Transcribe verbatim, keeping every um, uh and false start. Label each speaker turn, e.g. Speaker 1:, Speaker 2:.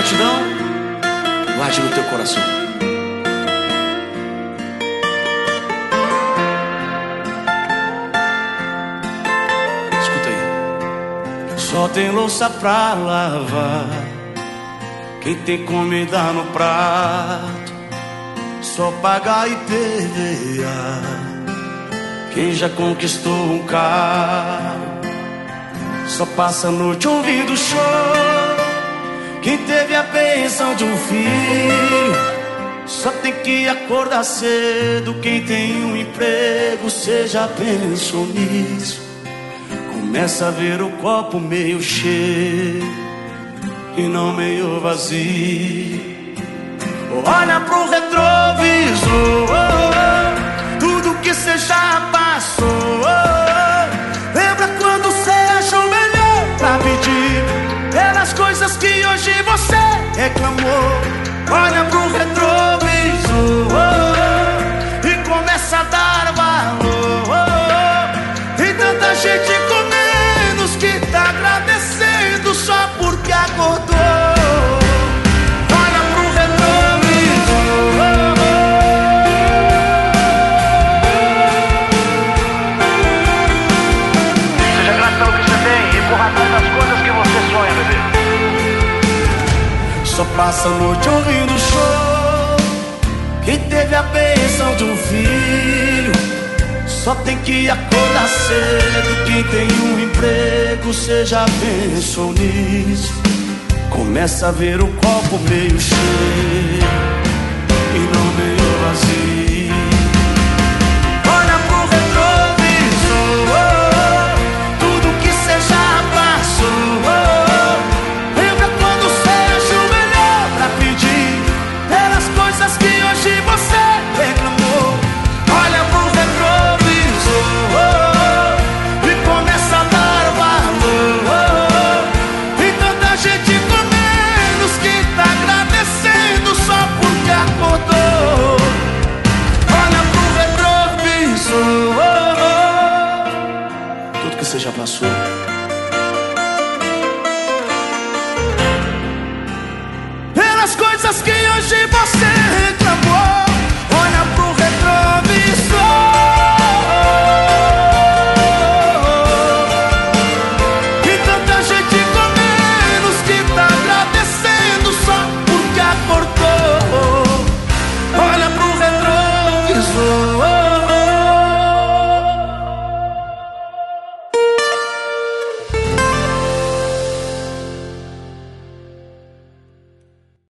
Speaker 1: gratidão, guarde no teu coração. Escuta aí. Só tem louça pra lavar quem tem comida no prato, só paga I P V A quem já conquistou um carro, só passa a noite ouvindo show quem teve a bênção de um filho, só tem que acordar cedo quem tem um emprego. Seja pensou nisso, começa a ver o copo meio cheio e não meio vazio. Olha pro retrovisor, tudo que cê já passou. Lembra quando cê achou melhor pra pedir pelas coisas que hoje você reclamou. Olha pro retrovisor e começa a dar valor. Tem tanta gente com menos que tá agradecendo só porque acordou. Só passa a noite ouvindo show quem teve a bênção de um filho, só tem que acordar cedo quem tem um emprego. Seja pensou nisso, começa a ver o copo meio cheio e não meio vazio. Olha pro retrovisor, tudo que cê já passou. Você já passou. Pelas coisas que hoje você reclamou.